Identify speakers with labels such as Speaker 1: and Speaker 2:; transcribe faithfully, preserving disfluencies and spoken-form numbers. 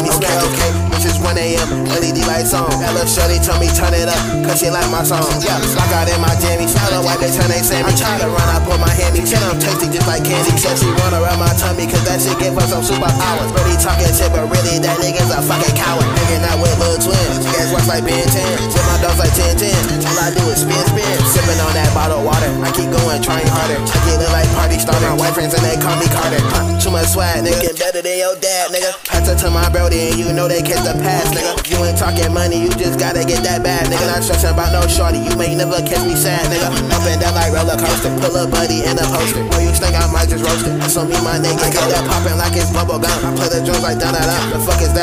Speaker 1: me okay, okay, which is one A M L E D lights on. That little shorty told me turn it up, cause she like my song. Yeah, lock out in my jammies. Tell her why they turn they Sammy. I try to run, I pull my hammy. Chill, I'm tasty just like candy. Said she wanna rub my tummy, cause that shit give her some superpowers. Really talking shit, but really that nigga's a fucking coward. Hanging out with little twins. Guess what's like Ben ten. With my dogs like ten ten. All I do is spin, spin. Sipping on that bottled water. I keep going, trying harder. I get it like party starter. My white friends and they call me Carter. Huh, too much swag, nigga. Get better than your dad, nigga. Pass it to my brody and you know they catch the pass, nigga. You ain't talking money, you just gotta get that bad, nigga. Not stressing about no shorty, you may never catch me sad, nigga. Up and down like roller coaster. Pull a buddy in a poster. Boy, you think I might just roast it. So me, my nigga, get that poppin' like it's bubble gum. I play the drums like da da da. The fuck is that?